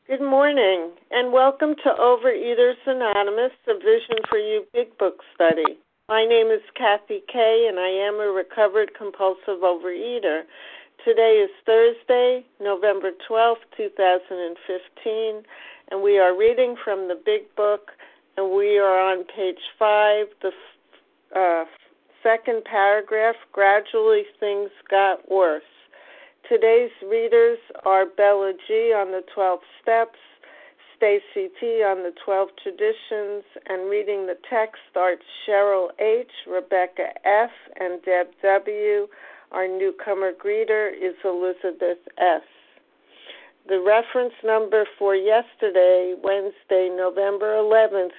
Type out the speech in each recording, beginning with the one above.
Good morning, and welcome to Overeaters Anonymous, a Vision for You Big Book study. My name is Kathy Kay, and I am a recovered compulsive overeater. Today is Thursday, November 12th, 2015, and we are reading from the Big Book, and we are on page 5, the second paragraph, Gradually Things Got Worse. Today's readers are Bella G. on the 12 Steps, Stacy T. on the 12 Traditions, and reading the text are Cheryl H., Rebecca F., and Deb W. Our newcomer greeter is Elizabeth S. The reference number for yesterday, Wednesday, November 11th,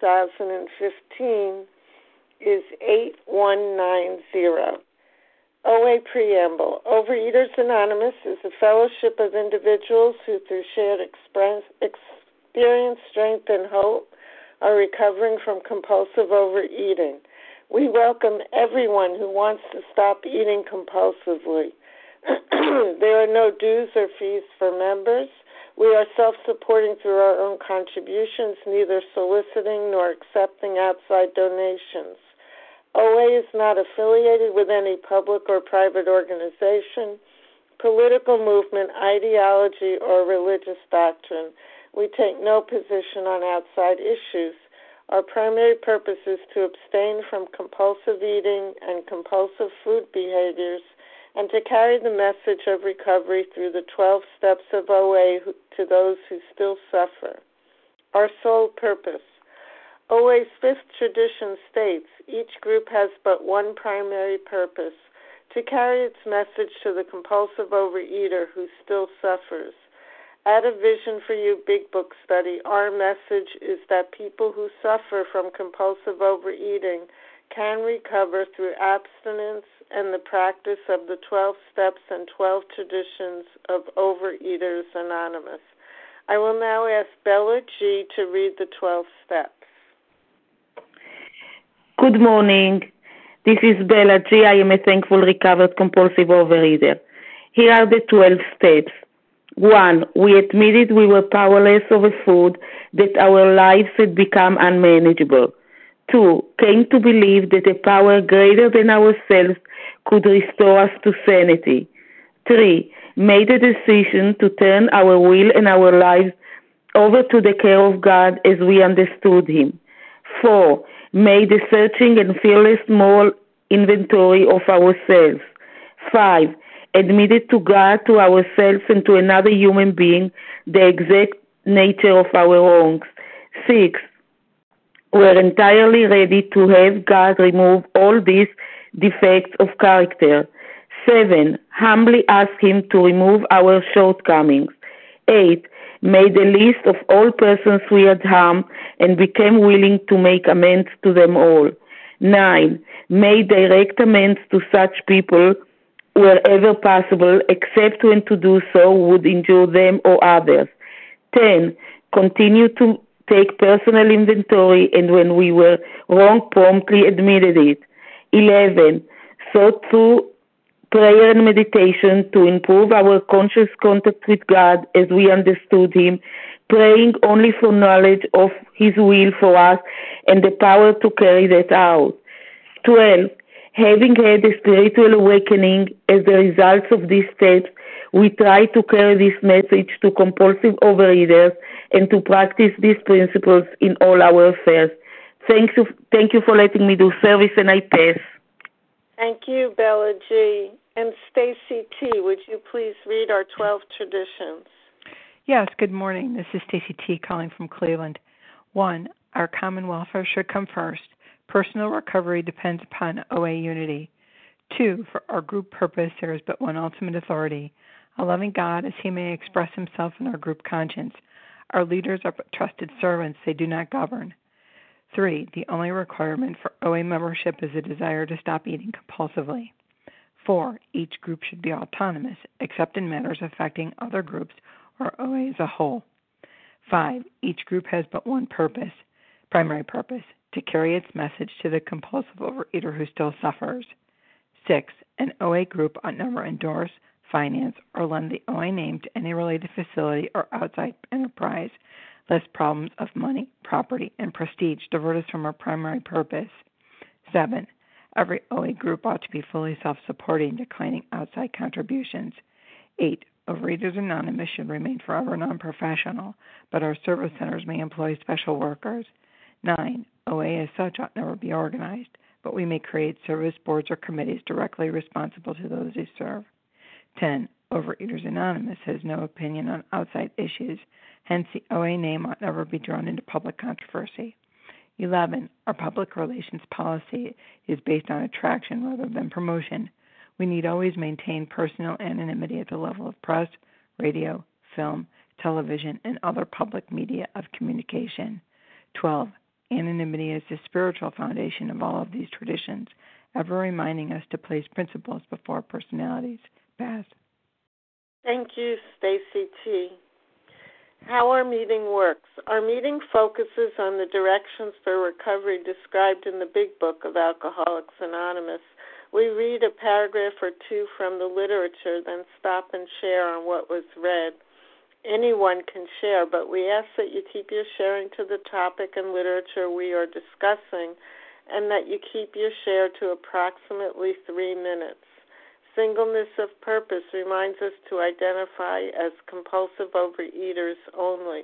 2015, is 8190. OA Preamble. Overeaters Anonymous is a fellowship of individuals who, through shared experience, strength, and hope, are recovering from compulsive overeating. We welcome everyone who wants to stop eating compulsively. There are no dues or fees for members. We are self-supporting through our own contributions, neither soliciting nor accepting outside donations. OA is not affiliated with any public or private organization, political movement, ideology, or religious doctrine. We take no position on outside issues. Our primary purpose is to abstain from compulsive eating and compulsive food behaviors and to carry the message of recovery through the 12 steps of OA to those who still suffer. Our sole purpose. OA's fifth tradition states each group has but one primary purpose, to carry its message to the compulsive overeater who still suffers. At a Vision for You Big Book study, our message is that people who suffer from compulsive overeating can recover through abstinence and the practice of the 12 steps and 12 traditions of Overeaters Anonymous. I will now ask Bella G. to read the 12 steps. Good morning. This is Bella G. I am a thankful recovered compulsive overeater. Here are the 12 steps. 1. We admitted we were powerless over food, that our lives had become unmanageable. 2. Came to believe that a power greater than ourselves could restore us to sanity. 3. Made a decision to turn our will and our lives over to the care of God as we understood Him. 4. Made a searching and fearless moral inventory of ourselves. 5. Admitted to God, to ourselves, and to another human being the exact nature of our wrongs. 6. Were entirely ready to have God remove all these defects of character. 7. Humbly asked Him to remove our shortcomings. 8. Made a list of all persons we had harmed and became willing to make amends to them all. 9. Made direct amends to such people wherever possible, except when to do so would injure them or others. 10. Continue to take personal inventory, and when we were wrong, promptly admitted it. 11. Sought through prayer and meditation to improve our conscious contact with God as we understood Him, praying only for knowledge of His will for us and the power to carry that out. 12. Having had a spiritual awakening as the result of these steps, we try to carry this message to compulsive overeaters and to practice these principles in all our affairs. Thank you for letting me do service, and I pass. Thank you, Bella G. And Stacy T., would you please read our 12 traditions? Yes, good morning. This is Stacy T. calling from Cleveland. 1. Our common welfare should come first. Personal recovery depends upon OA unity. 2. For our group purpose, there is but one ultimate authority, a loving God as He may express Himself in our group conscience. Our leaders are but trusted servants. They do not govern. 3. The only requirement for OA membership is a desire to stop eating compulsively. 4. Each group should be autonomous, except in matters affecting other groups or OA as a whole. 5. Each group has but one purpose, primary purpose, to carry its message to the compulsive overeater who still suffers. 6. An OA group ought never endorse, finance, or lend the OA name to any related facility or outside enterprise, lest problems of money, property, and prestige divert us from our primary purpose. 7. Every OA group ought to be fully self-supporting, declining outside contributions. 8. Overeaters Anonymous should remain forever non-professional, but our service centers may employ special workers. 9. OA as such ought never be organized, but we may create service boards or committees directly responsible to those who serve. 10. Overeaters Anonymous has no opinion on outside issues, hence the OA name ought never be drawn into public controversy. 11. Our public relations policy is based on attraction rather than promotion. We need always maintain personal anonymity at the level of press, radio, film, television, and other public media of communication. 12. Anonymity is the spiritual foundation of all of these traditions, ever reminding us to place principles before personalities. Baz. Thank you, Stacy T. How our meeting works. Our meeting focuses on the directions for recovery described in the Big Book of Alcoholics Anonymous. We read a paragraph or two from the literature, then stop and share on what was read. Anyone can share, but we ask that you keep your sharing to the topic and literature we are discussing, and that you keep your share to approximately 3 minutes. Singleness of purpose reminds us to identify as compulsive overeaters only.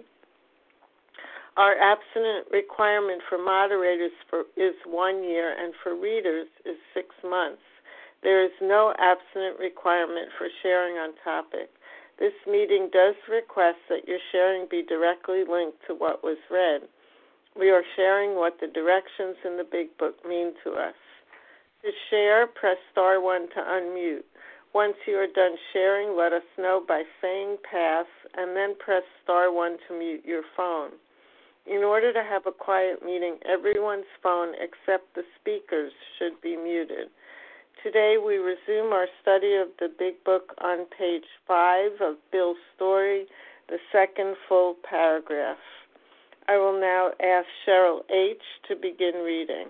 Our abstinent requirement for moderators is 1 year, and for readers is 6 months. There is no abstinent requirement for sharing on topic. This meeting does request that your sharing be directly linked to what was read. We are sharing what the directions in the Big Book mean to us. To share, press star 1 to unmute. Once you are done sharing, let us know by saying pass, and then press star 1 to mute your phone. In order to have a quiet meeting, everyone's phone except the speaker's should be muted. Today we resume our study of the Big Book on page 5 of Bill's story, the second full paragraph. I will now ask Cheryl H. to begin reading.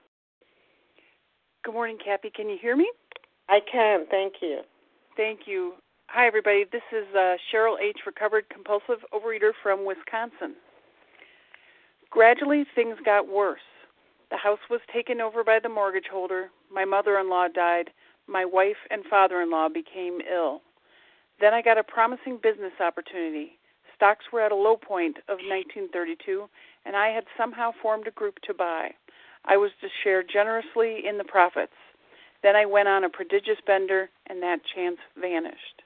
Good morning, Kathy. Can you hear me? I can. Thank you. Thank you. Hi, everybody. This is Cheryl H., recovered compulsive overeater from Wisconsin. Gradually, things got worse. The house was taken over by the mortgage holder. My mother-in-law died. My wife and father-in-law became ill. Then I got a promising business opportunity. Stocks were at a low point of 1932, and I had somehow formed a group to buy. I was to share generously in the profits. Then I went on a prodigious bender, and that chance vanished.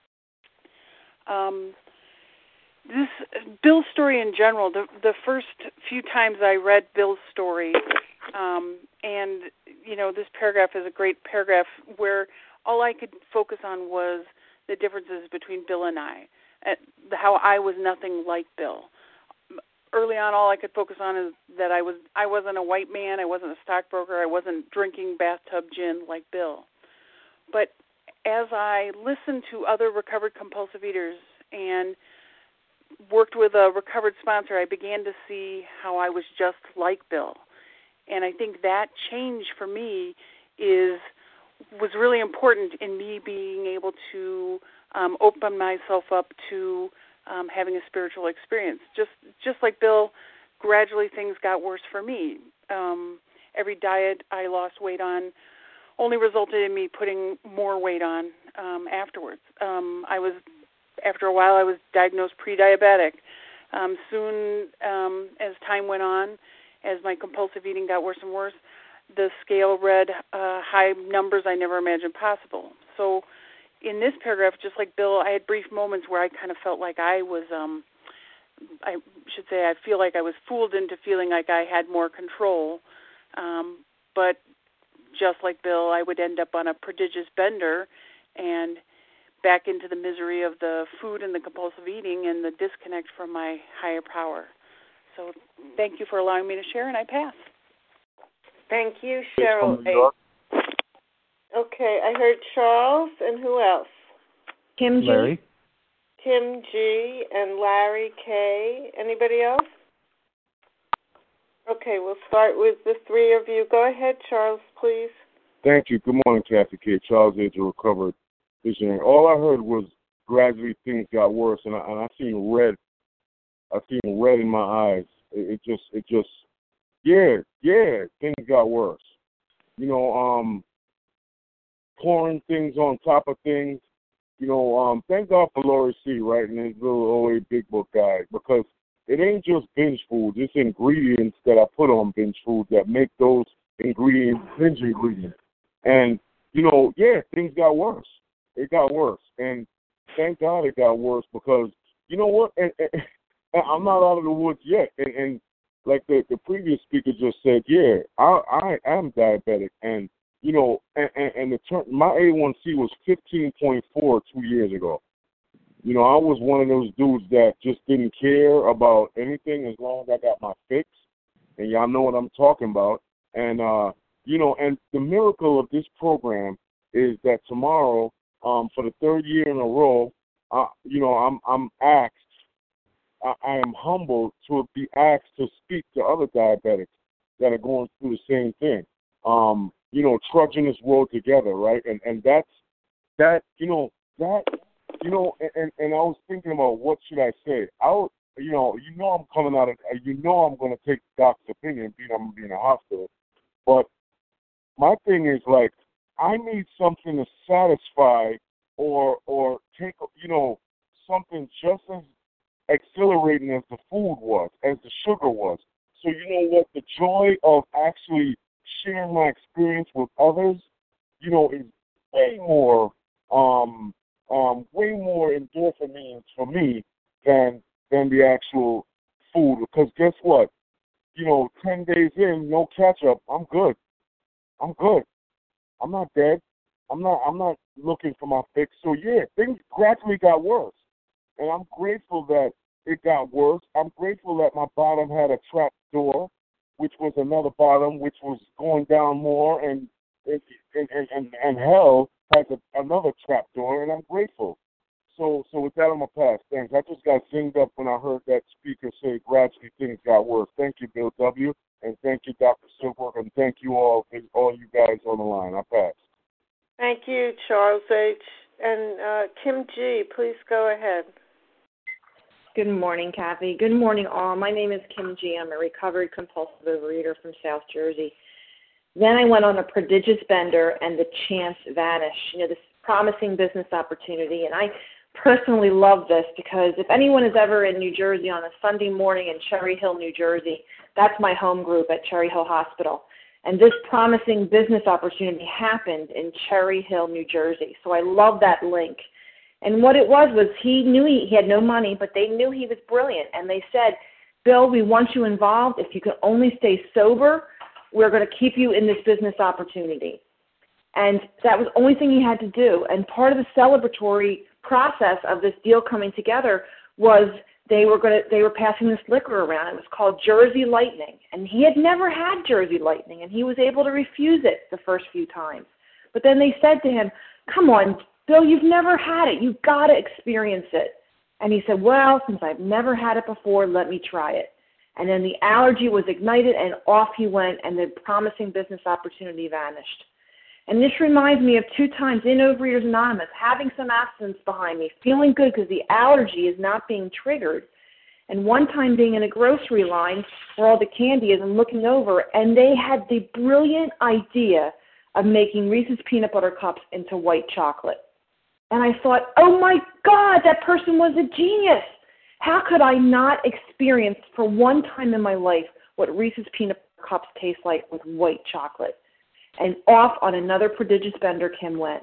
Bill's story in general, the first few times I read Bill's story, and, you know, this paragraph is a great paragraph where all I could focus on was the differences between Bill and I, how I was nothing like Bill. Early on, all I could focus on is that I wasn't a white man, I wasn't a stockbroker, I wasn't drinking bathtub gin like Bill. But as I listened to other recovered compulsive eaters and worked with a recovered sponsor, I began to see how I was just like Bill. And I think that change for me was really important in me being able to open myself up to having a spiritual experience. Just like Bill, gradually things got worse for me. Every diet I lost weight on only resulted in me putting more weight on afterwards. After a while, I was diagnosed pre-diabetic. Soon, as time went on, as my compulsive eating got worse and worse, the scale read high numbers I never imagined possible. So in this paragraph, just like Bill, I had brief moments where I kind of felt like I feel like I was fooled into feeling like I had more control. But just like Bill, I would end up on a prodigious bender and back into the misery of the food and the compulsive eating and the disconnect from my higher power. So thank you for allowing me to share, and I pass. Thank you, Cheryl A. Okay, I heard Charles, and who else? Kim G. Larry. Kim G. and Larry K. Anybody else? Okay, we'll start with the three of you. Go ahead, Charles, please. Thank you. Good morning, Kathy K. Charles H., recovered visionary. All I heard was gradually things got worse, and I seen red. I seen red in my eyes. It just, things got worse. You know, pouring things on top of things. You know, thank God for Laurie C. writing his little OA Big Book guide, because it ain't just binge food. It's ingredients that I put on binge food that make those ingredients binge ingredients. And, you know, things got worse. It got worse. And thank God it got worse, because, you know what, and I'm not out of the woods yet. And like the previous speaker just said, I am diabetic. And, you know, and my A1C was 15.4 2 years ago. You know, I was one of those dudes that just didn't care about anything as long as I got my fix. And y'all know what I'm talking about. And, you know, and the miracle of this program is that tomorrow, for the third year in a row, you know, I'm asked, I am humbled to be asked to speak to other diabetics that are going through the same thing. You know, trudging this road together, right? And and I was thinking about what should I say. I'm coming out of, I'm going to take the doctor's opinion, being I'm going to be in a hospital. But my thing is, like, I need something to satisfy or take, you know, something just as exhilarating as the food was, as the sugar was. So you know what? The joy of actually sharing my experience with others, you know, is way more endorphins for me than the actual food. Because guess what? You know, 10 days in, no catch-up, I'm good. I'm not dead. I'm not looking for my fix. So, things gradually got worse. And I'm grateful that it got worse. I'm grateful that my bottom had a trap door, which was another bottom, which was going down more, and hell has another trap door, and I'm grateful. So with that, I'm going to pass. Thanks. I just got zinged up when I heard that speaker say gradually things got worse. Thank you, Bill W., and thank you, Dr. Silberg, and thank you all you guys on the line. I pass. Thank you, Charles H. And Kim G., please go ahead. Good morning, Kathy. Good morning, all. My name is Kim G. I'm a recovered compulsive overeater from South Jersey. Then I went on a prodigious bender, and the chance vanished. You know, this promising business opportunity, and I personally love this because if anyone is ever in New Jersey on a Sunday morning in Cherry Hill, New Jersey, that's my home group at Cherry Hill Hospital. And this promising business opportunity happened in Cherry Hill, New Jersey. So I love that link. And what it was he knew he had no money, but they knew he was brilliant. And they said, Bill, we want you involved. If you can only stay sober, we're going to keep you in this business opportunity. And that was the only thing he had to do. And part of the celebratory process of this deal coming together was they were passing this liquor around. It was called Jersey Lightning. And he had never had Jersey Lightning, and he was able to refuse it the first few times. But then they said to him, come on, Bill, you've never had it. You've got to experience it. And he said, well, since I've never had it before, let me try it. And then the allergy was ignited, and off he went, and the promising business opportunity vanished. And this reminds me of 2 times in Overeaters Anonymous, having some abstinence behind me, feeling good because the allergy is not being triggered. And one time being in a grocery line where all the candy is and looking over, and they had the brilliant idea of making Reese's peanut butter cups into white chocolate. And I thought, oh my God, that person was a genius. How could I not experience for one time in my life what Reese's peanut butter cups taste like with white chocolate? And off on another prodigious bender Kim went.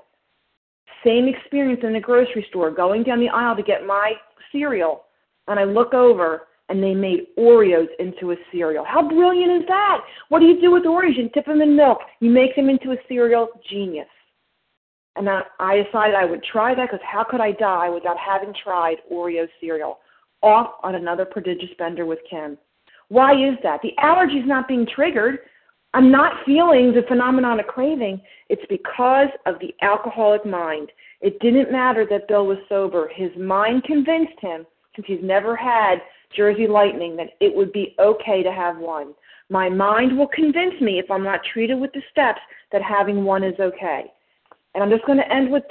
Same experience in the grocery store, going down the aisle to get my cereal, and I look over, and they made Oreos into a cereal. How brilliant is that? What do you do with Oreos? You dip them in milk. You make them into a cereal. Genius. And I decided I would try that because how could I die without having tried Oreo cereal? Off on another prodigious bender with Kim. Why is that? The allergy is not being triggered. I'm not feeling the phenomenon of craving. It's because of the alcoholic mind. It didn't matter that Bill was sober. His mind convinced him, since he's never had Jersey Lightning, that it would be okay to have one. My mind will convince me, if I'm not treated with the steps, that having one is okay. And I'm just going to end with this.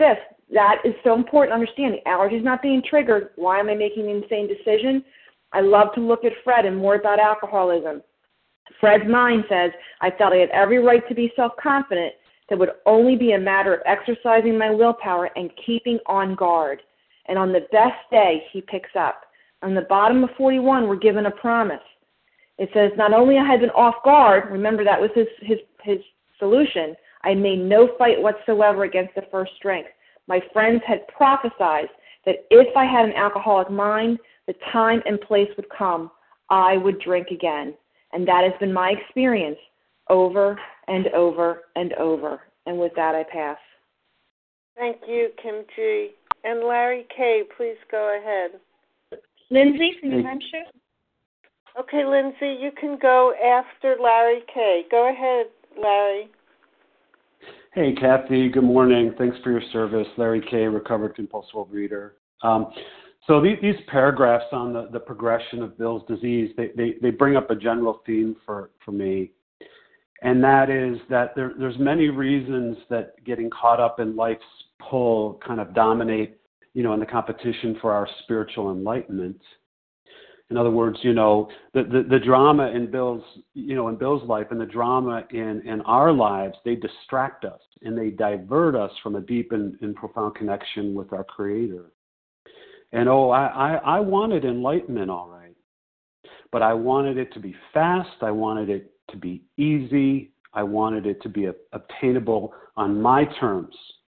that is so important to understand. The allergy's not being triggered. Why am I making an insane decision? I love to look at Fred and more about alcoholism. Fred's mind says, I felt I had every right to be self-confident. That would only be a matter of exercising my willpower and keeping on guard. And on the best day, he picks up. On the bottom of 41, we're given a promise. It says, not only I had been off guard, remember that was his solution, I made no fight whatsoever against the first strength. My friends had prophesied that if I had an alcoholic mind, the time and place would come, I would drink again. And that has been my experience over and over and over. And with that, I pass. Thank you, Kim G. And Larry K., please go ahead. Lindsay from New Hampshire. Okay, Lindsay, you can go after Larry K. Go ahead, Larry. Hey, Kathy. Good morning. Thanks for your service. Larry K., recovered compulsive overeater. So these paragraphs on the progression of Bill's disease, they bring up a general theme for me, and that is that there's many reasons that getting caught up in life's pull kind of dominate, in the competition for our spiritual enlightenment. In other words, the drama in Bill's life and the drama in our lives, they distract us and they divert us from a deep and profound connection with our Creator. And I wanted enlightenment, all right, but I wanted it to be fast. I wanted it to be easy. I wanted it to be obtainable on my terms.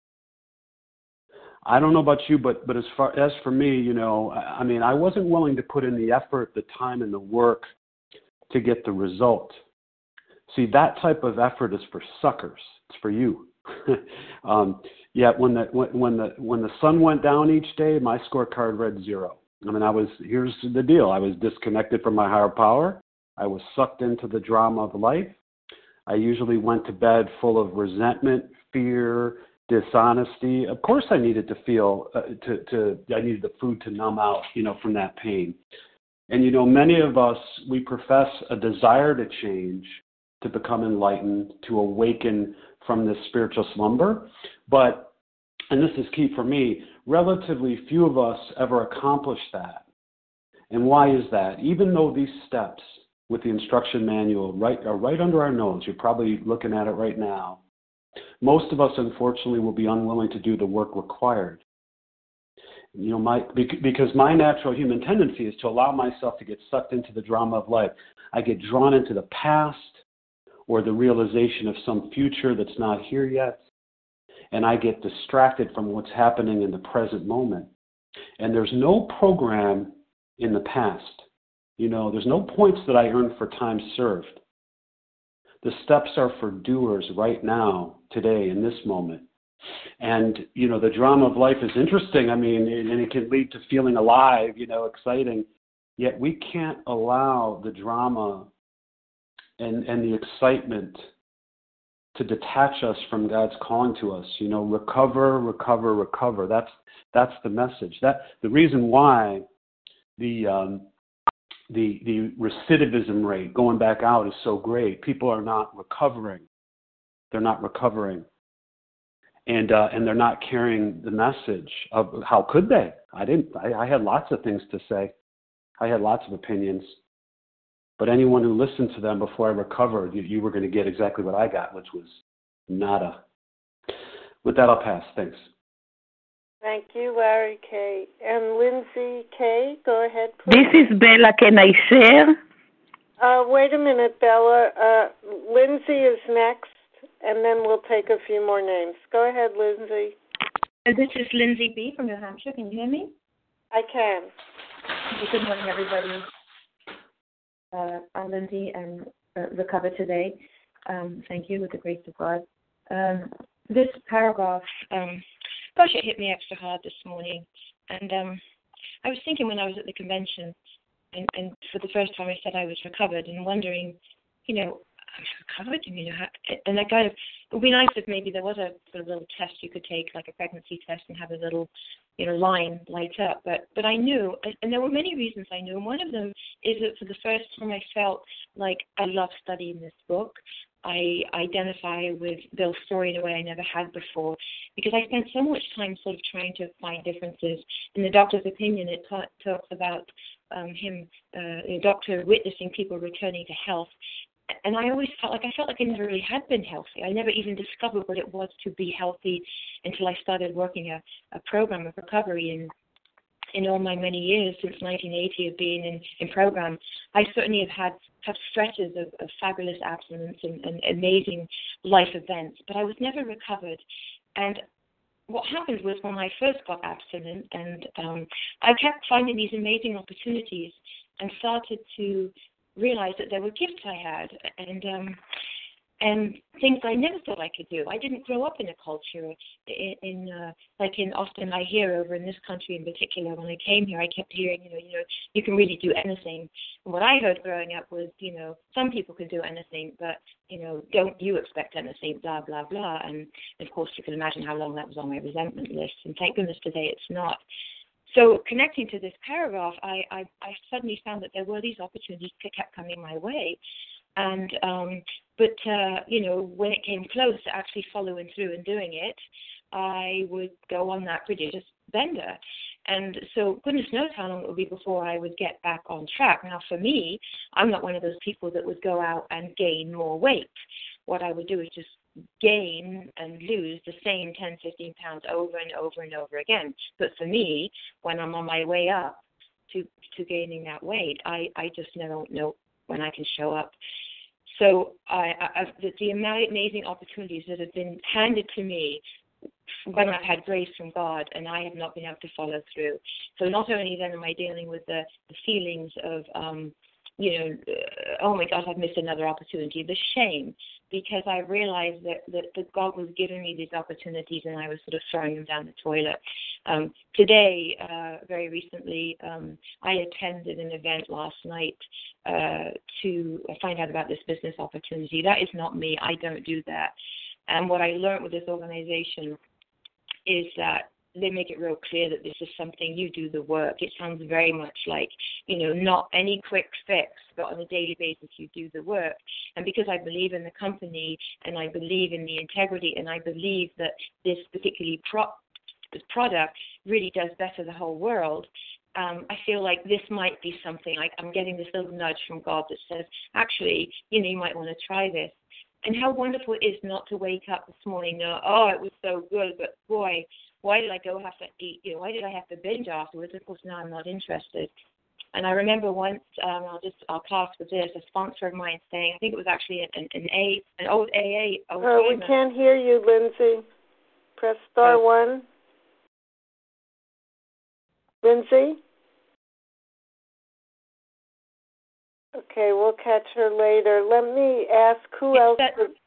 I don't know about you, but as for me, I wasn't willing to put in the effort, the time, and the work to get the result. See, that type of effort is for suckers. It's for you. Yet when the sun went down each day, my scorecard read 0. Here's the deal. I was disconnected from my higher power. I was sucked into the drama of life. I usually went to bed full of resentment, fear, dishonesty. Of course, I needed to feel I needed the food to numb out, from that pain. And many of us, we profess a desire to change, to become enlightened, to awaken from this spiritual slumber. But, and this is key for me, relatively few of us ever accomplish that. And why is that? Even though these steps with the instruction manual are right under our nose, you're probably looking at it right now, most of us, unfortunately, will be unwilling to do the work required. Because my natural human tendency is to allow myself to get sucked into the drama of life. I get drawn into the past or the realization of some future that's not here yet, and I get distracted from what's happening in the present moment. And there's no program in the past. There's no points that I earned for time served. The steps are for doers right now, today, in this moment. And, the drama of life is interesting. And it can lead to feeling alive, exciting. Yet we can't allow the drama and the excitement to detach us from God's calling to us. Recover, recover, recover. That's the message. The reason why the recidivism rate going back out is so great. People are not recovering. They're not recovering. And they're not carrying the message of how could they? I had lots of things to say. I had lots of opinions. But anyone who listened to them before I recovered, you were going to get exactly what I got, which was nada. With that, I'll pass. Thanks. Thank you, Larry K. And Lindsay K., go ahead, please. This is Bella. Can I share? Wait a minute, Bella. Lindsay is next, and then we'll take a few more names. Go ahead, Lindsay. This is Lindsay B. from New Hampshire. Can you hear me? I can. Good morning, everybody. I'm Lindsay. I'm recovered today. Thank you, with the grace of God. This paragraph, it hit me extra hard this morning. And I was thinking when I was at the convention, and for the first time I said I was recovered, and wondering, I'm recovered? And that kind of, it would be nice if maybe there was a sort of little test you could take, like a pregnancy test, and have a little, line light up. But I knew, and there were many reasons I knew, and one of them is that for the first time I felt like I loved studying this book. I identify with Bill's story in a way I never had before, because I spent so much time sort of trying to find differences. In the doctor's opinion, it talks about the doctor witnessing people returning to health. And I always felt like I never really had been healthy. I never even discovered what it was to be healthy until I started working a program of recovery in all my many years since 1980 of being in program. I certainly have stretches of fabulous abstinence and amazing life events, but I was never recovered. And what happened was when I first got abstinent, and I kept finding these amazing opportunities and started to realize that there were gifts I had and things I never thought I could do. I didn't grow up in a culture like in Austin. I hear over in this country in particular. When I came here, I kept hearing, you can really do anything. And what I heard growing up was, some people can do anything, but don't you expect anything, blah blah blah. And of course, you can imagine how long that was on my resentment list. And thank goodness today it's not. So connecting to this paragraph, I suddenly found that there were these opportunities that kept coming my way. And, when it came close to actually following through and doing it, I would go on that prodigious bender. And so goodness knows how long it would be before I would get back on track. Now, for me, I'm not one of those people that would go out and gain more weight. What I would do is just gain and lose the same 10, 15 pounds over and over and over again. But for me, when I'm on my way up to gaining that weight, I just don't know when I can show up. So the amazing opportunities that have been handed to me when I've had grace from God and I have not been able to follow through. So not only then am I dealing with the feelings of, oh my God, I've missed another opportunity, the shame, because I realized that God was giving me these opportunities and I was sort of throwing them down the toilet. Today, very recently, I attended an event last night to find out about this business opportunity. That is not me. I don't do that. And what I learned with this organization is that they make it real clear that this is something you do the work. It sounds very much like, not any quick fix, but on a daily basis you do the work. And because I believe in the company and I believe in the integrity and I believe that this particular this product really does better the whole world, I feel like this might be something. I'm getting this little nudge from God that says, actually, you might want to try this. And how wonderful it is not to wake up this morning and oh, it was so good, but boy, why did I have to eat? Why did I have to binge afterwards? Of course, now I'm not interested. And I remember once, I'll pass with this, a sponsor of mine saying, I think it was actually an old AA. We can't hear you, Lindsay. Press star 1. Lindsay? Okay, we'll catch her later. Let me ask who else.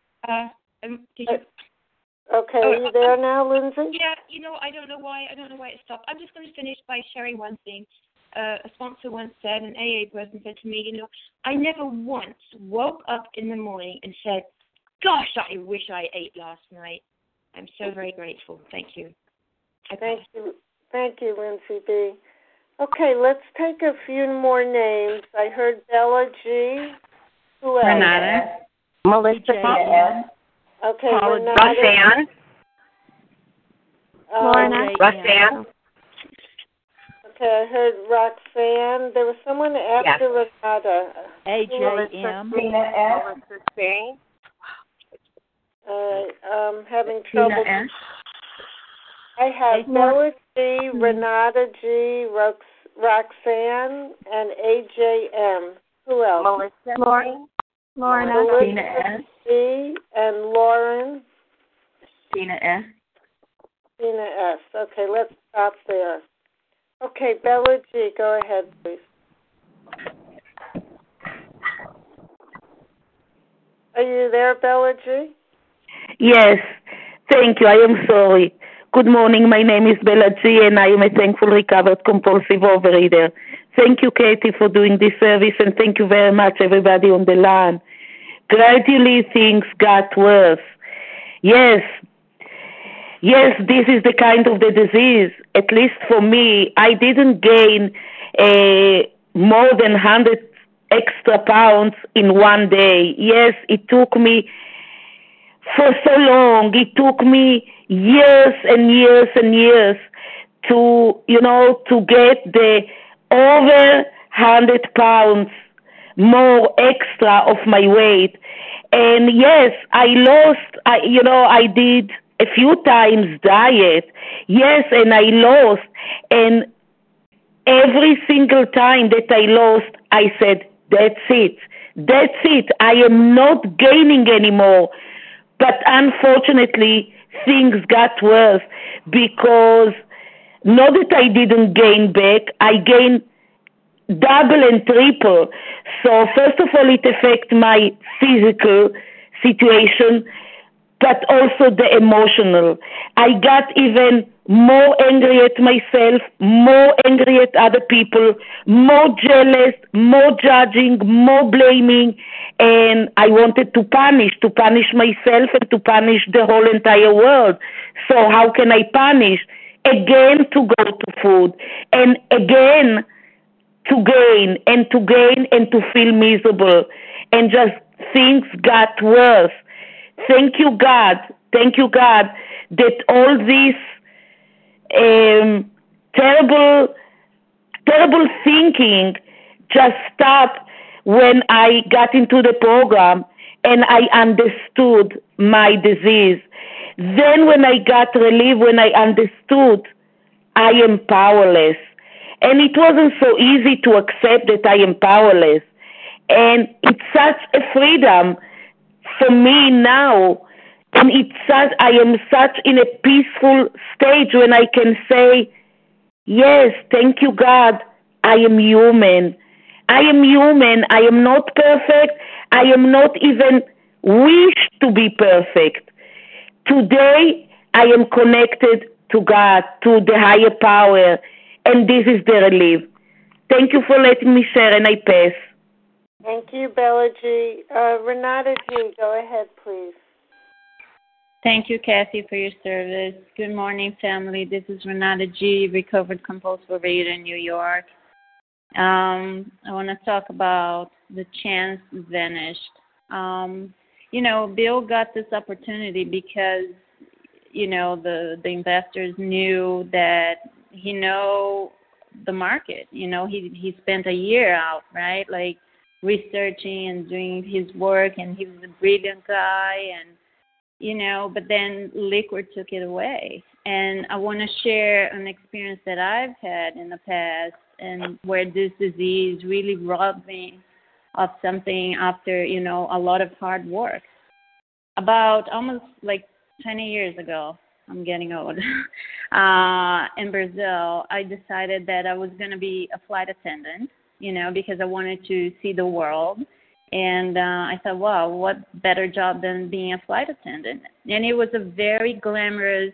Okay, are you there now, Lindsay? Yeah, I don't know why it stopped. I'm just going to finish by sharing one thing. A sponsor once said, an AA person said to me, I never once woke up in the morning and said, gosh, I wish I ate last night. I'm so very grateful. Thank you. Thank you, Lindsay B. Okay, let's take a few more names. I heard Bella G. Who else? Renata. Melissa N. Okay, Renata. Roxanne. Lorna. Roxanne. Okay, I heard Roxanne. There was someone after Renata. AJM. Tina S. All right, I'm having trouble. Tina S. I have Bella G, Renata G, Roxanne, and AJM. Who else? Melissa. Lorna. Tina S. G and Lauren. Tina S. Tina S. Okay, let's stop there. Okay, Bella G, go ahead, please. Are you there, Bella G? Yes, thank you. I am sorry. Good morning. My name is Bella G, and I am a thankful recovered compulsive overeater. Thank you, Katie, for doing this service, and thank you very much, everybody on the line. Gradually, things got worse. Yes, this is the kind of the disease. At least for me, I didn't gain more than 100 extra pounds in one day. Yes, it took me for so long. It took me years and years and years to, to get the over 100 pounds more extra of my weight. And yes, I did a few times diet. Yes, and I lost. And every single time that I lost, I said, that's it. That's it. I am not gaining anymore. But unfortunately, things got worse because not that I didn't gain back, I gained double and triple. So first of all, it affects my physical situation, but also the emotional. I got even more angry at myself, more angry at other people, more jealous, more judging, more blaming, and I wanted to punish myself and to punish the whole entire world. So how can I punish? Again, to go to food, and again, to gain and to gain and to feel miserable, and just things got worse. Thank you, God, that all this terrible thinking just stopped when I got into the program and I understood my disease. Then when I got relief, when I understood I am powerless. And it wasn't so easy to accept that I am powerless. And it's such a freedom for me now. And I am such in a peaceful stage when I can say, yes, thank you, God, I am human. I am human. I am not perfect. I am not even wish to be perfect. Today, I am connected to God, to the higher power, and this is the relief. Thank you for letting me share, and I pass. Thank you, Bella G. Renata G., go ahead, please. Thank you, Kathy, for your service. Good morning, family. This is Renata G., recovered compulsive overeater in New York. I want to talk about the chance vanished. Bill got this opportunity because, the investors knew that he know the market. He spent a year out, right, like researching and doing his work, and he was a brilliant guy, and but then liquor took it away. And I want to share an experience that I've had in the past, and where this disease really robbed me of something after, a lot of hard work. About almost like 20 years ago, I'm getting old, in Brazil, I decided that I was going to be a flight attendant, because I wanted to see the world. And I thought, wow, what better job than being a flight attendant? And it was a very glamorous,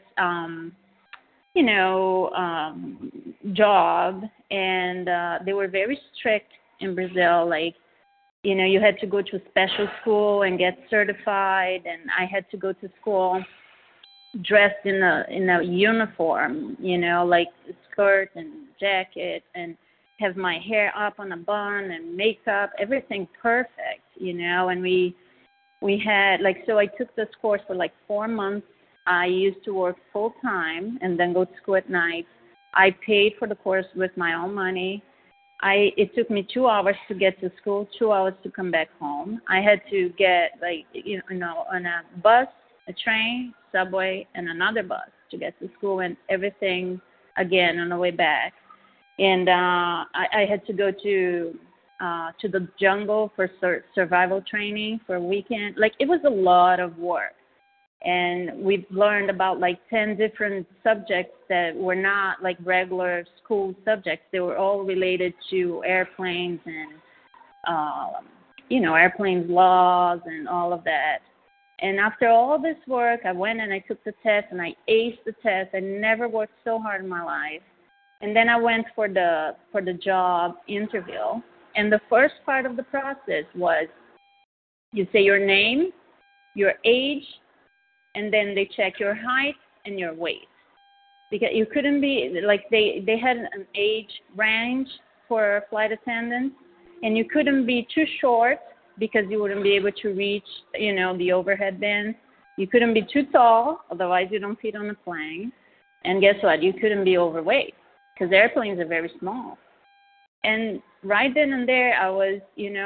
job. And they were very strict in Brazil. Like, you had to go to a special school and get certified. And I had to go to school dressed in a uniform, like a skirt and jacket, and have my hair up on a bun and makeup, everything perfect, and we had, so I took this course for 4 months. I used to work full time and then go to school at night. I paid for the course with my own money. It took me 2 hours to get to school, 2 hours to come back home. I had to get on a bus, a train, subway, and another bus to get to school, and everything again on the way back. And I had to go to the jungle for survival training for a weekend. It was a lot of work. And we've learned about 10 different subjects that were not regular school subjects. They were all related to airplanes and, airplanes laws and all of that. And after all this work, I went and I took the test, and I aced the test. I never worked so hard in my life. And then I went for the job interview. And the first part of the process was you say your name, your age, and then they check your height and your weight. Because you couldn't be, they had an age range for flight attendants, and you couldn't be too short because you wouldn't be able to reach, the overhead bin. You couldn't be too tall, otherwise you don't fit on a plane. And guess what? You couldn't be overweight because airplanes are very small. And right then and there, I was,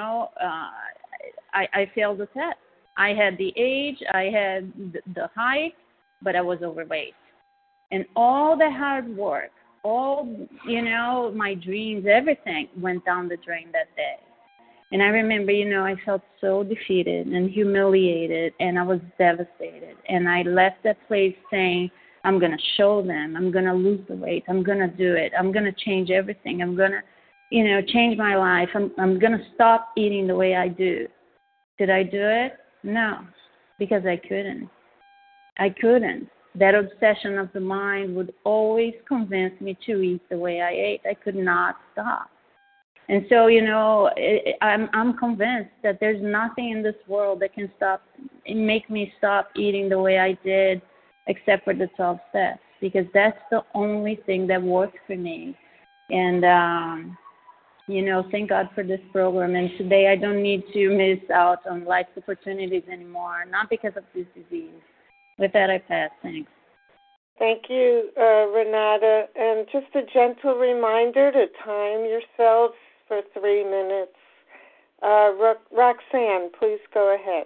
I failed the test. I had the age, I had the height, but I was overweight. And all the hard work, all, my dreams, everything went down the drain that day. And I remember, I felt so defeated and humiliated, and I was devastated. And I left that place saying, I'm going to show them. I'm going to lose the weight. I'm going to do it. I'm going to change everything. I'm going to, change my life. I'm going to stop eating the way I do. Did I do it? No, because I couldn't. I couldn't. That obsession of the mind would always convince me to eat the way I ate. I could not stop. And so, I'm convinced that there's nothing in this world that can make me stop eating the way I did, except for the 12 steps, because that's the only thing that worked for me. And, thank God for this program. And today I don't need to miss out on life's opportunities anymore, not because of this disease. With that, I pass. Thanks. Thank you, Renata. And just a gentle reminder to time yourselves for 3 minutes. Roxanne, please go ahead.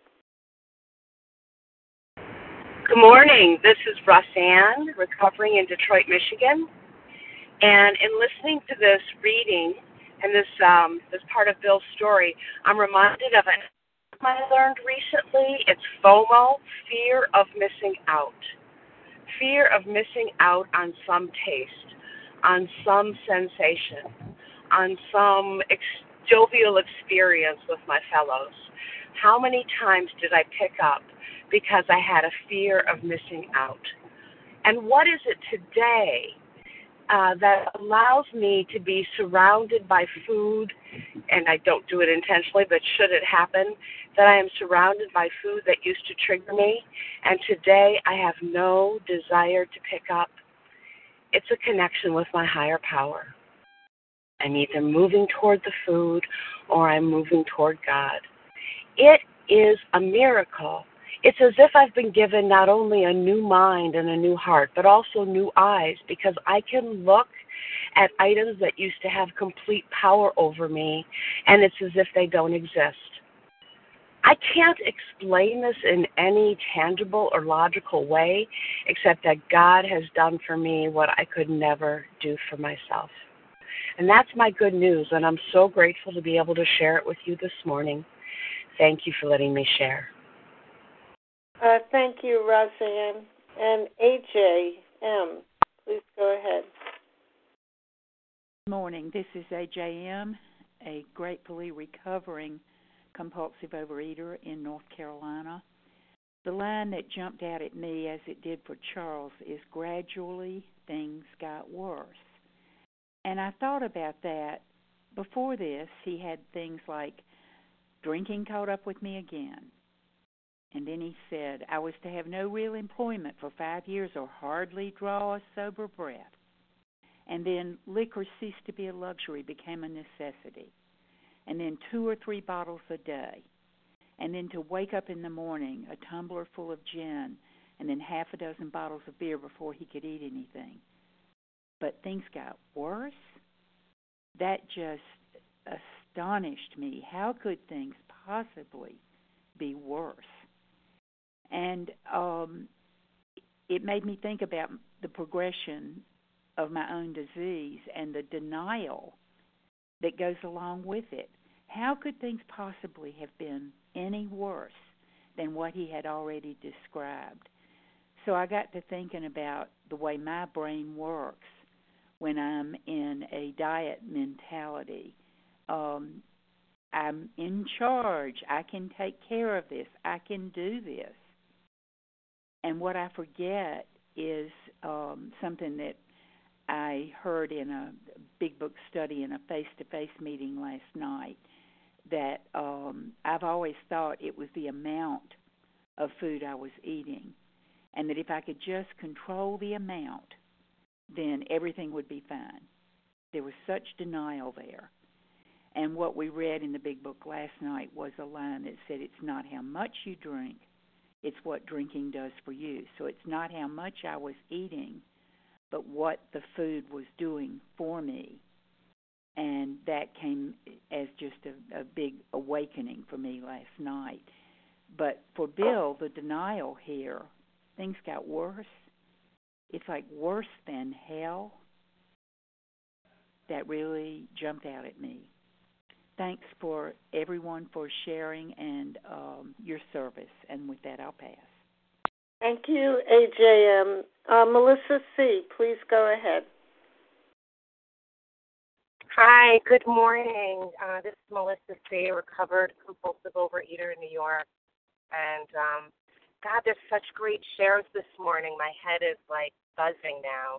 Good morning. This is Roxanne, recovering in Detroit, Michigan. And in listening to this reading and this part of Bill's story, I'm reminded of an I learned recently. It's FOMO, fear of missing out. Fear of missing out on some taste, on some sensation, on some jovial experience with my fellows. How many times did I pick up because I had a fear of missing out? And what is it today that allows me to be surrounded by food, and I don't do it intentionally, but should it happen, that I am surrounded by food that used to trigger me, and today I have no desire to pick up? It's a connection with my higher power. I'm either moving toward the food or I'm moving toward God. It is a miracle. It's as if I've been given not only a new mind and a new heart, but also new eyes, because I can look at items that used to have complete power over me, and it's as if they don't exist. I can't explain this in any tangible or logical way, except that God has done for me what I could never do for myself. And that's my good news, and I'm so grateful to be able to share it with you this morning. Thank you for letting me share. Thank you, Roseanne. And AJM, please go ahead. Good morning. This is AJM, a gratefully recovering compulsive overeater in North Carolina. The line that jumped out at me, as it did for Charles, is gradually things got worse. And I thought about that. Before this, he had things like drinking caught up with me again. And then he said, I was to have no real employment for 5 years or hardly draw a sober breath. And then liquor ceased to be a luxury, became a necessity. And then 2 or 3 bottles a day. And then to wake up in the morning, a tumbler full of gin, and then half a dozen bottles of beer before he could eat anything. But things got worse. That just astonished me. How could things possibly be worse? And it made me think about the progression of my own disease and the denial that goes along with it. How could things possibly have been any worse than what he had already described? So I got to thinking about the way my brain works when I'm in a diet mentality. I'm in charge. I can take care of this. I can do this. And what I forget is something that I heard in a big book study in a face-to-face meeting last night, that I've always thought it was the amount of food I was eating, and that if I could just control the amount, then everything would be fine. There was such denial there. And what we read in the big book last night was a line that said, it's not how much you drink, it's what drinking does for you. So it's not how much I was eating, but what the food was doing for me. And that came as just a big awakening for me last night. But for Bill, the denial here, things got worse. It's like worse than hell. That really jumped out at me. Thanks for everyone for sharing and your service. And with that, I'll pass. Thank you, AJM. Melissa C., please go ahead. Hi, good morning. This is Melissa C., a recovered compulsive overeater in New York. And God, there's such great shares this morning. My head is like buzzing now.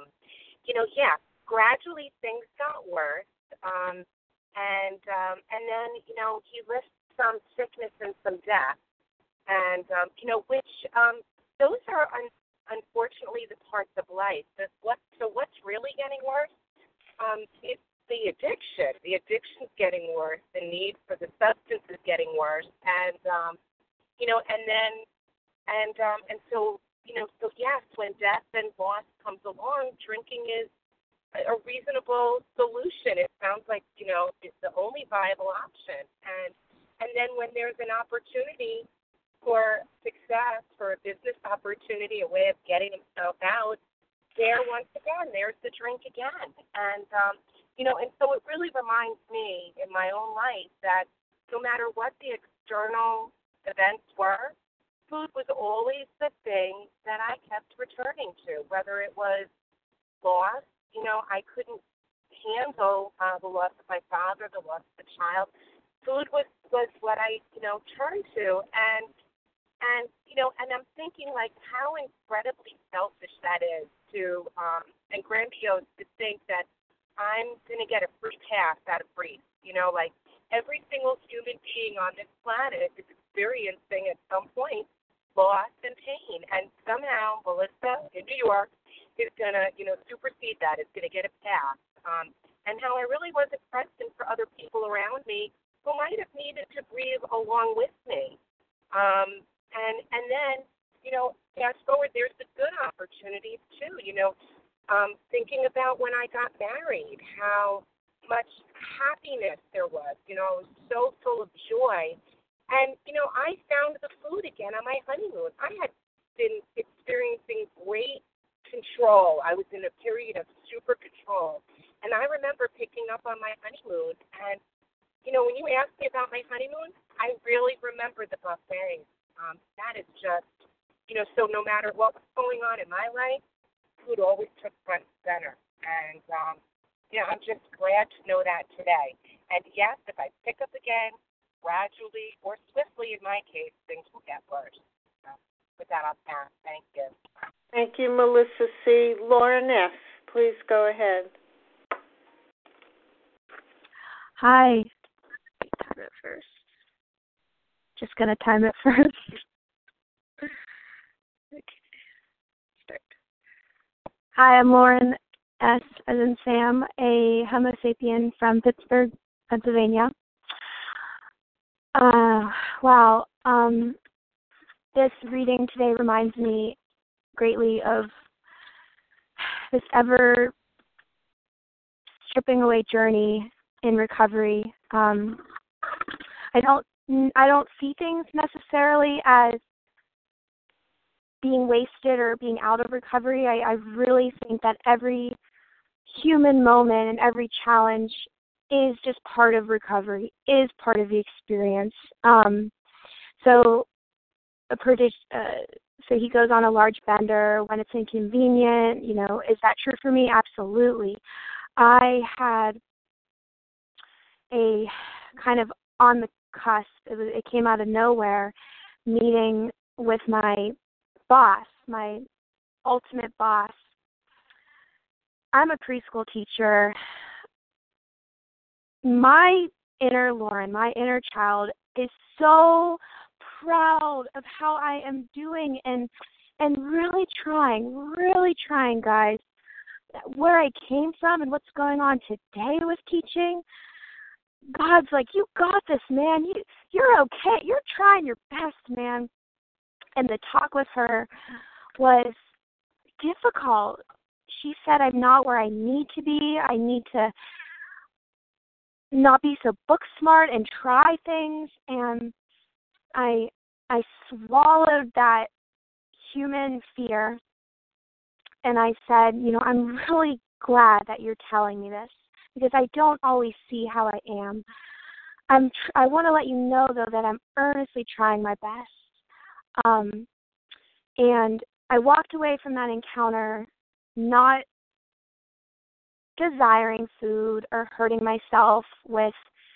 Gradually things got worse. And then, he lists some sickness and some death. And, those are unfortunately the parts of life. So what's really getting worse? It's the addiction. The addiction's getting worse. The need for the substance is getting worse. And, so yes, when death and loss comes along, drinking is a reasonable solution. It sounds like, it's the only viable option. And then when there's an opportunity for success, for a business opportunity, a way of getting himself out, once again, there's the drink again. And so it really reminds me in my own life that no matter what the external events were, food was always the thing that I kept returning to, whether it was loss. I couldn't handle the loss of my father, the loss of the child. Food was what I, turned to. And I'm thinking, like, how incredibly selfish that is to, and grandiose to think that I'm going to get a free pass out of grief. Like every single human being on this planet is experiencing at some point loss and pain. And somehow Melissa in New York is going to, supersede that, is going to get a pass. And how I really wasn't present for other people around me who might have needed to grieve along with me. And then, fast forward, there's the good opportunities too. Thinking about when I got married, how much happiness there was. I was so full of joy. And, I found the food again on my honeymoon. I had been experiencing great control. I was in a period of super control. And I remember picking up on my honeymoon. And, when you asked me about my honeymoon, I really remember the buffet. That is just, so no matter what was going on in my life, food always took front and center. And, I'm just glad to know that today. And yes, if I pick up again, gradually or swiftly in my case, things will get worse. With that, I'll pass. Thank you. Thank you, Melissa C. Lauren F., please go ahead. Hi. Time it first. Just going to time it first. Okay. Start. Hi, I'm Lauren S., as in Sam, a Homo sapien from Pittsburgh, Pennsylvania. Wow. This reading today reminds me greatly of this ever stripping away journey in recovery. I don't see things necessarily as being wasted or being out of recovery. I really think that every human moment and every challenge is just part of recovery, is part of the experience. So he goes on a large bender when it's inconvenient. Is that true for me? Absolutely. I had a kind of on the cusp, it came out of nowhere, meeting with my boss, my ultimate boss. I'm a preschool teacher. My inner Lauren, my inner child, is so proud of how I am doing and really trying, guys. Where I came from and what's going on today with teaching, God's like, you got this, man. You're okay. You're trying your best, man. And the talk with her was difficult. She said, I'm not where I need to be. I need to not be so book smart and try things. And I swallowed that human fear, and I said, I'm really glad that you're telling me this, because I don't always see how I am. I want to let you know, though, that I'm earnestly trying my best. And I walked away from that encounter not desiring food or hurting myself with,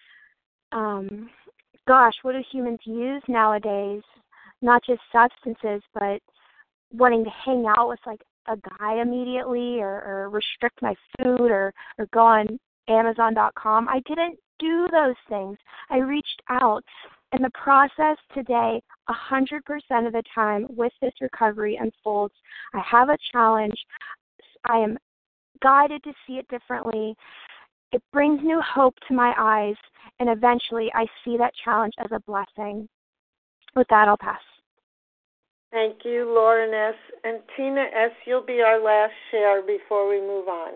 what do humans use nowadays? Not just substances, but wanting to hang out with like a guy immediately, or restrict my food, or go on Amazon.com. I didn't do those things. I reached out. And the process today, 100% of the time with this recovery unfolds. I have a challenge. I am guided to see it differently. It brings new hope to my eyes, and eventually I see that challenge as a blessing. With that, I'll pass. Thank you, Lauren S. And Tina S., you'll be our last share before we move on.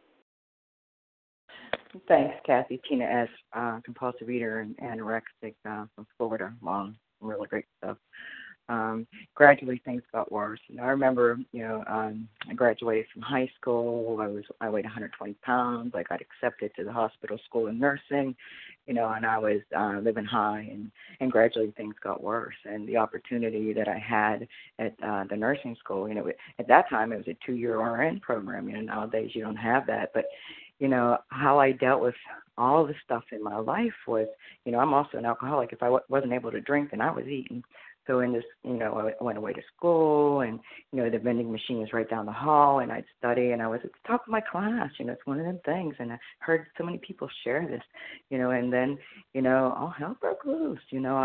Thanks, Kathy. Tina S., compulsive eater and anorexic from Florida. Long, really great stuff. Gradually, things got worse. I remember, I graduated from high school. I weighed 120 pounds. I got accepted to the hospital school of nursing, and I was living high, and gradually things got worse. And the opportunity that I had at the nursing school, at that time it was a 2-year RN program. Nowadays you don't have that, but how I dealt with all the stuff in my life was, I'm also an alcoholic. If I wasn't able to drink, then I was eating. So in this, I went away to school, and, the vending machine was right down the hall, and I'd study, and I was at the top of my class. It's one of them things. And I heard so many people share this, and then, all hell broke loose.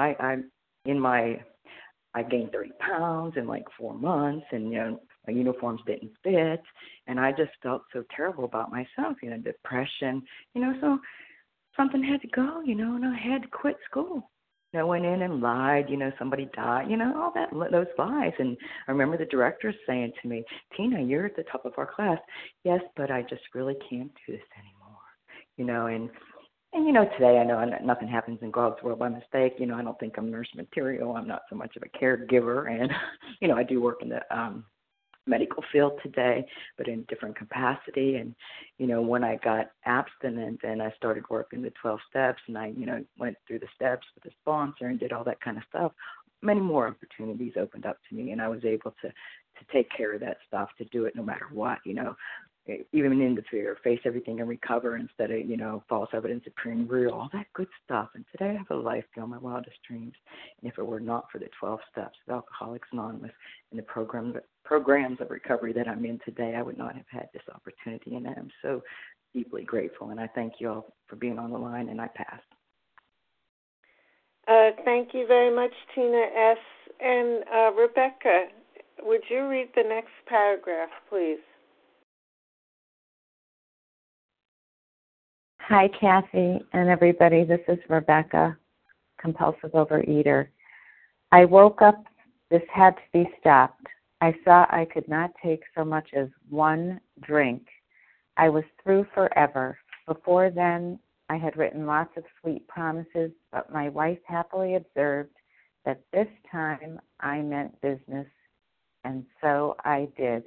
I gained 30 pounds in like 4 months, and, my uniforms didn't fit, and I just felt so terrible about myself, depression, so something had to go, and I had to quit school. I went in and lied, somebody died, all that, those lies. And I remember the director saying to me, Tina, you're at the top of our class. Yes, but I just really can't do this anymore, And today I know nothing happens in God's world by mistake. I don't think I'm nurse material. I'm not so much of a caregiver. And, I do work in the medical field today, but in a different capacity. And, when I got abstinent and I started working the 12 steps, and I, went through the steps with a sponsor and did all that kind of stuff, many more opportunities opened up to me, and I was able to take care of that stuff, to do it no matter what, even in the fear, face everything and recover instead of, false evidence appearing real, all that good stuff. And today I have a life beyond my wildest dreams. And if it were not for the 12 steps of Alcoholics Anonymous and the programs of recovery that I'm in today, I would not have had this opportunity. And I am so deeply grateful. And I thank you all for being on the line, and I pass. Thank you very much, Tina S. And Rebecca, would you read the next paragraph, please? Hi, Kathy and everybody. This is Rebecca, compulsive overeater. I woke up. This had to be stopped. I saw I could not take so much as one drink. I was through forever. Before then, I had written lots of sweet promises, but my wife happily observed that this time I meant business, and so I did.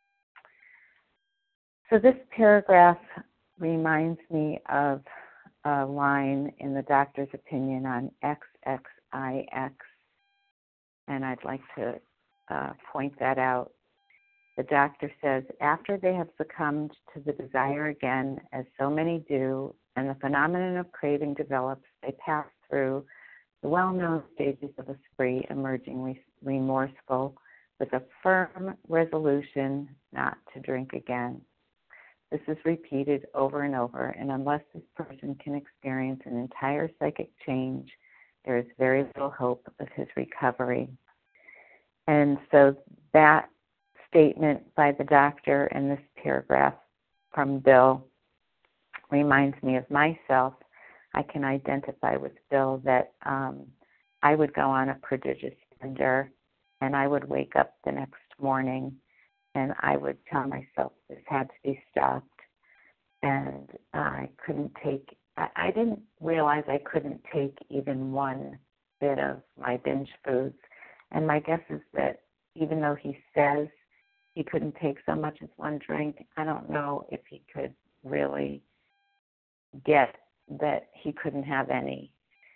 So this paragraph reminds me of a line in the doctor's opinion on XXIX, and I'd like to point that out. The doctor says, after they have succumbed to the desire again, as so many do, and the phenomenon of craving develops, they pass through the well-known stages of a spree, emerging remorseful, with a firm resolution not to drink again. This is repeated over and over, and unless this person can experience an entire psychic change, there is very little hope of his recovery. And so that statement by the doctor in this paragraph from Bill reminds me of myself. I can identify with Bill that I would go on a prodigious bender and I would wake up the next morning and I would tell myself this had to be stopped, and I didn't realize I couldn't take even one bit of my binge foods. And my guess is that even though he says he couldn't take so much as one drink, I don't know if he could really get that he couldn't have any.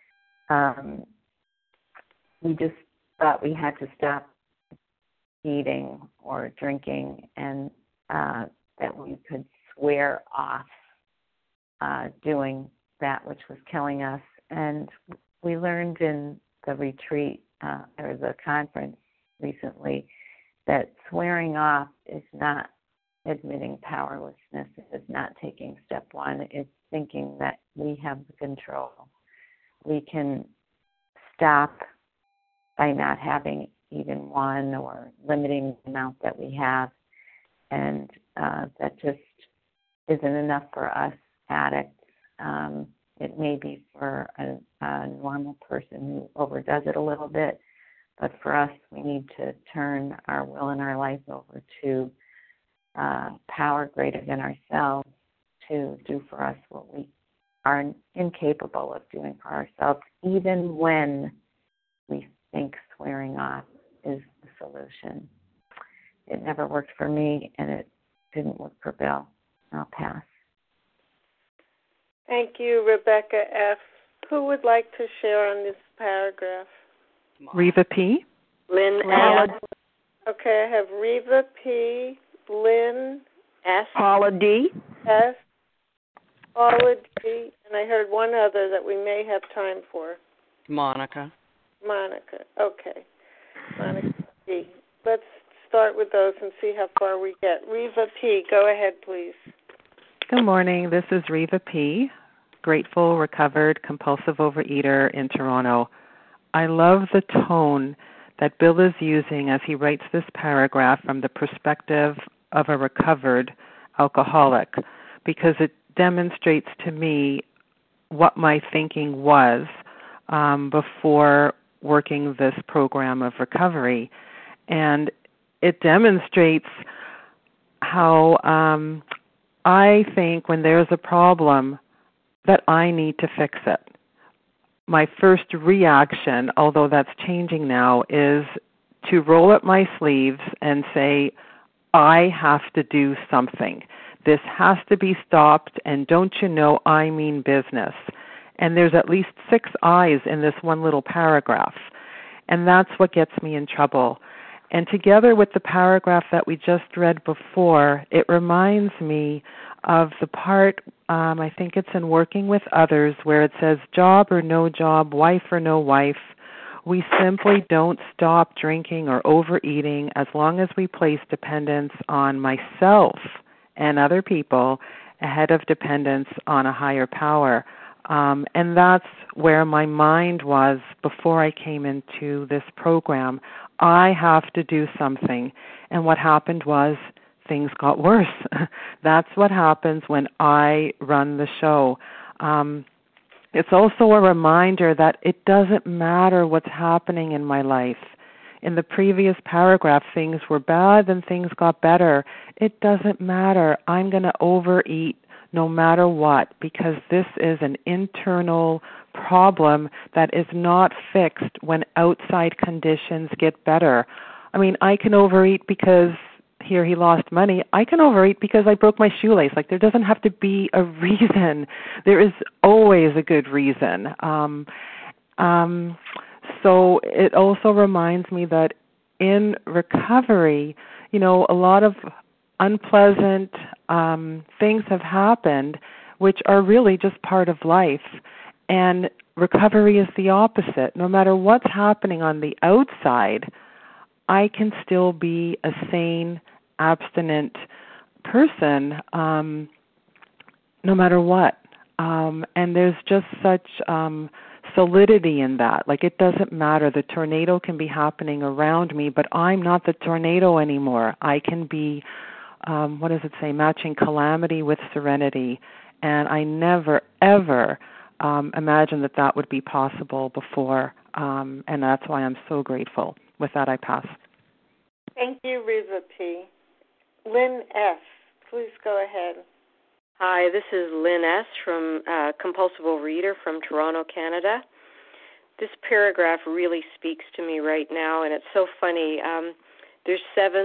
We just thought we had to stop eating or drinking, and that we could swear off doing that which was killing us. And we learned in the retreat or the conference recently that swearing off is not admitting powerlessness. It's not taking step one. It's thinking that we have the control. We can stop by not having even one or limiting the amount that we have. And that just isn't enough for us addicts. It may be for a normal person who overdoes it a little bit, but for us, we need to turn our will and our life over to power greater than ourselves to do for us what we are incapable of doing for ourselves, even when we think swearing off is the solution. It never worked for me, and it didn't work for Bill. I'll pass. Thank you, Rebecca F. Who would like to share on this paragraph? Reva P. Lynn S. Okay, I have Reva P., Lynn S. Paula D. S. Paula D. And I heard one other that we may have time for. Monica. Okay. Monica P. Let's start with those and see how far we get. Reva P., go ahead, please. Good morning. This is Reva P., grateful, recovered, compulsive overeater in Toronto. I love the tone that Bill is using as he writes this paragraph from the perspective of a recovered alcoholic, because it demonstrates to me what my thinking was before working this program of recovery. And it demonstrates how I think when there's a problem that I need to fix it. My first reaction, although that's changing now, is to roll up my sleeves and say, I have to do something. This has to be stopped, and don't you know I mean business. And there's at least 6 I's in this one little paragraph. And that's what gets me in trouble. And together with the paragraph that we just read before, it reminds me of the part, I think it's in Working with Others, where it says, job or no job, wife or no wife, we simply don't stop drinking or overeating as long as we place dependence on myself and other people ahead of dependence on a higher power. And that's where my mind was before I came into this program. I have to do something. And what happened was things got worse. That's what happens when I run the show. It's also a reminder that it doesn't matter what's happening in my life. In the previous paragraph, things were bad and things got better. It doesn't matter. I'm going to overeat no matter what, because this is an internal problem that is not fixed when outside conditions get better. I mean, I can overeat because here he lost money. I can overeat because I broke my shoelace. Like, there doesn't have to be a reason. There is always a good reason. So it also reminds me that in recovery, you know, a lot of unpleasant things have happened, which are really just part of life. And recovery is the opposite. No matter what's happening on the outside, I can still be a sane, abstinent person no matter what. And there's just such solidity in that. Like, it doesn't matter. The tornado can be happening around me, but I'm not the tornado anymore. I can be, matching calamity with serenity. And I never, ever imagined that would be possible before. And that's why I'm so grateful. With that, I pass. Thank you, Reva P. Lynn S., please go ahead. Hi, this is Lynn S. from Compulsive Overeater from Toronto, Canada. This paragraph really speaks to me right now, and it's so funny. There's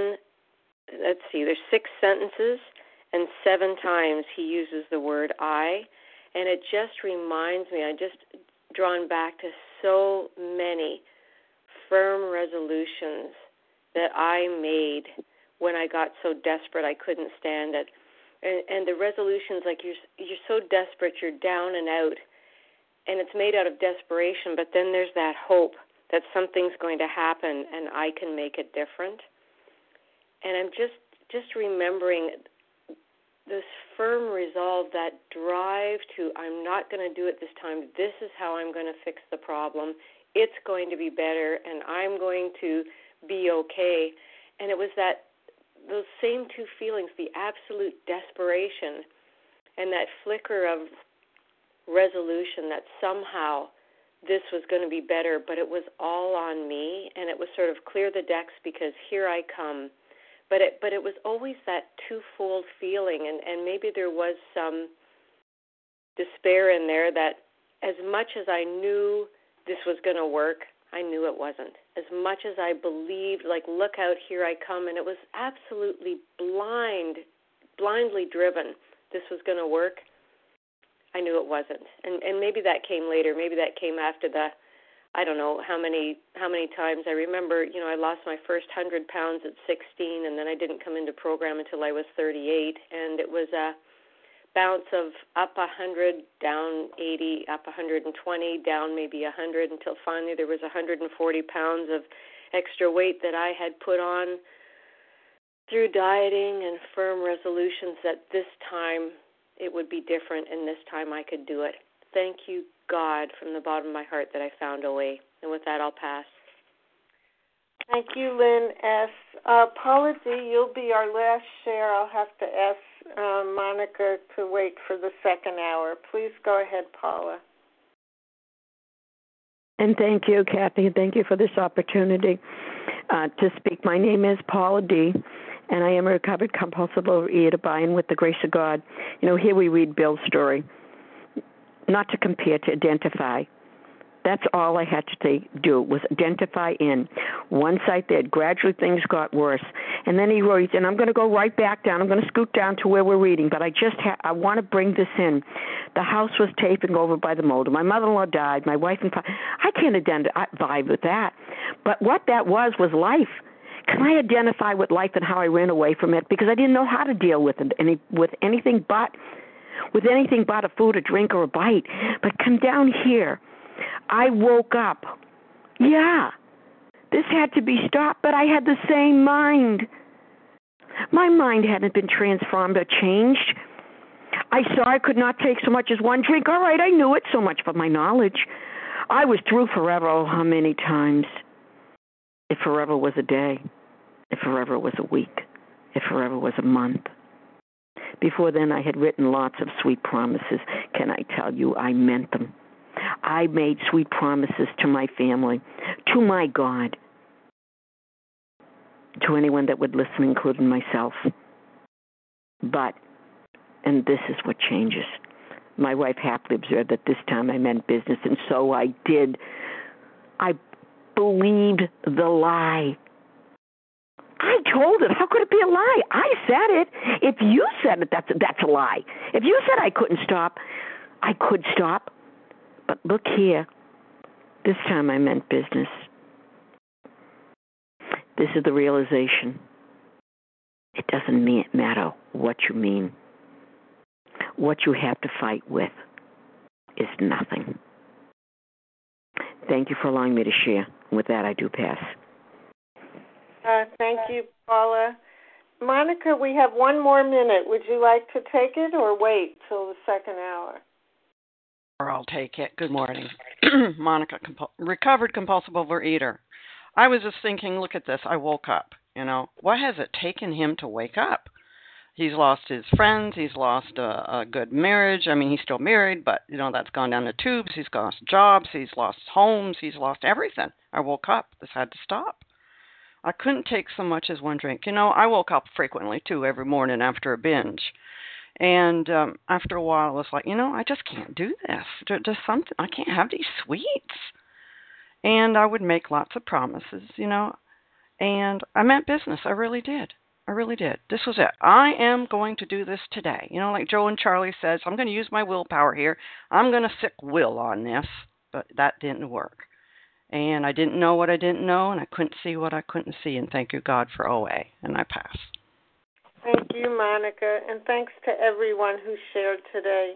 6 sentences, and 7 times he uses the word I, and it just reminds me, I just drawn back to so many firm resolutions that I made when I got so desperate I couldn't stand it. And the resolutions, like you're so desperate, you're down and out, and it's made out of desperation, but then there's that hope that something's going to happen and I can make it different. And I'm just remembering this firm resolve, that drive to, I'm not going to do it this time. This is how I'm going to fix the problem. It's going to be better, and I'm going to be okay. And it was those same 2 feelings, the absolute desperation and that flicker of resolution that somehow this was going to be better, but it was all on me, and it was sort of clear the decks because here I come. But it was always that twofold feeling, and maybe there was some despair in there that as much as I knew this was going to work, I knew it wasn't. As much as I believed, like, look out, here I come, and it was absolutely blindly driven, this was going to work, I knew it wasn't. And maybe that came later. Maybe that came after I don't know how many times. I remember, I lost my first 100 pounds at 16, and then I didn't come into program until I was 38, and it was a bounce of up 100, down 80, up 120, down maybe 100, until finally there was 140 pounds of extra weight that I had put on through dieting and firm resolutions that this time it would be different, and this time I could do it. Thank you, God, from the bottom of my heart that I found a way. And with that, I'll pass. Thank you, Lynn S. Paula D., you'll be our last share. I'll have to ask Monica to wait for the second hour. Please go ahead, Paula. And thank you, Kathy. Thank you for this opportunity to speak. My name is Paula D., and I am a recovered compulsive overeater by and with the grace of God. Here we read Bill's story. Not to compare, to identify. That's all I had to do was identify in. Once I did, gradually things got worse. And then he wrote, and I'm going to go right back down. I'm going to scoot down to where we're reading, but I want to bring this in. The house was taken over by the mold. My mother-in-law died. My wife and father. I can't identify with that. But what that was life. Can I identify with life and how I ran away from it? Because I didn't know how to deal with it, with anything but a food, a drink, or a bite. But come down here. I woke up. Yeah, this had to be stopped, but I had the same mind. My mind hadn't been transformed or changed. I saw I could not take so much as one drink. All right, I knew it, so much for my knowledge. I was through forever, oh, how many times? If forever was a day, if forever was a week, if forever was a month. Before then, I had written lots of sweet promises. Can I tell you, I meant them. I made sweet promises to my family, to my God, to anyone that would listen, including myself. But, and this is what changes, my wife happily observed that this time I meant business, and so I did. I believed the lie. I told it. How could it be a lie? I said it. If you said it, that's a lie. If you said I couldn't stop, I could stop. But look here. This time I meant business. This is the realization. It doesn't matter what you mean. What you have to fight with is nothing. Thank you for allowing me to share. With that, I do pass. Thank you, Paula. Monica, we have one more minute. Would you like to take it or wait till the second hour? I'll take it. Good morning. Monica, recovered compulsive overeater. I was just thinking, look at this. I woke up. What has it taken him to wake up? He's lost his friends. He's lost a good marriage. I mean, he's still married, but, that's gone down the tubes. He's lost jobs. He's lost homes. He's lost everything. I woke up. This had to stop. I couldn't take so much as one drink. I woke up frequently, too, every morning after a binge. And after a while, I was like, I just can't do this. There's something, I can't have these sweets. And I would make lots of promises, and I meant business. I really did. I really did. This was it. I am going to do this today. Like Joe and Charlie says, I'm going to use my willpower here. I'm going to sick will on this. But that didn't work. And I didn't know what I didn't know, and I couldn't see what I couldn't see. And thank you, God, for OA. And I pass. Thank you, Monica. And thanks to everyone who shared today.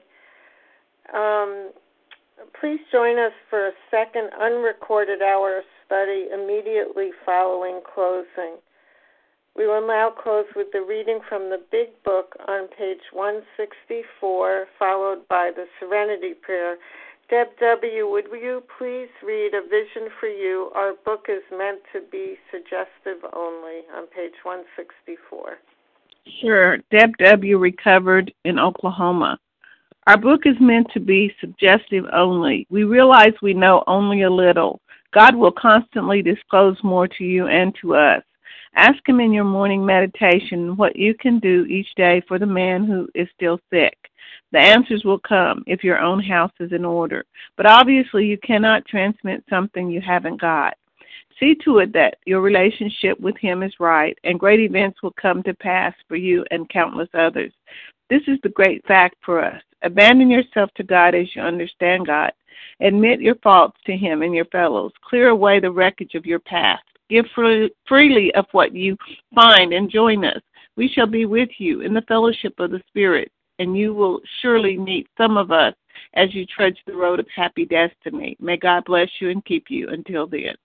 Please join us for a second unrecorded hour of study immediately following closing. We will now close with the reading from the Big Book on page 164, followed by the Serenity Prayer. Deb W., would you please read A Vision for You? Our book is meant to be suggestive only on page 164. Sure. Deb W., recovered in Oklahoma. Our book is meant to be suggestive only. We realize we know only a little. God will constantly disclose more to you and to us. Ask Him in your morning meditation what you can do each day for the man who is still sick. The answers will come if your own house is in order. But obviously you cannot transmit something you haven't got. See to it that your relationship with Him is right, and great events will come to pass for you and countless others. This is the great fact for us. Abandon yourself to God as you understand God. Admit your faults to Him and your fellows. Clear away the wreckage of your past. Give freely of what you find and join us. We shall be with you in the fellowship of the Spirit, and you will surely meet some of us as you trudge the road of happy destiny. May God bless you and keep you until then.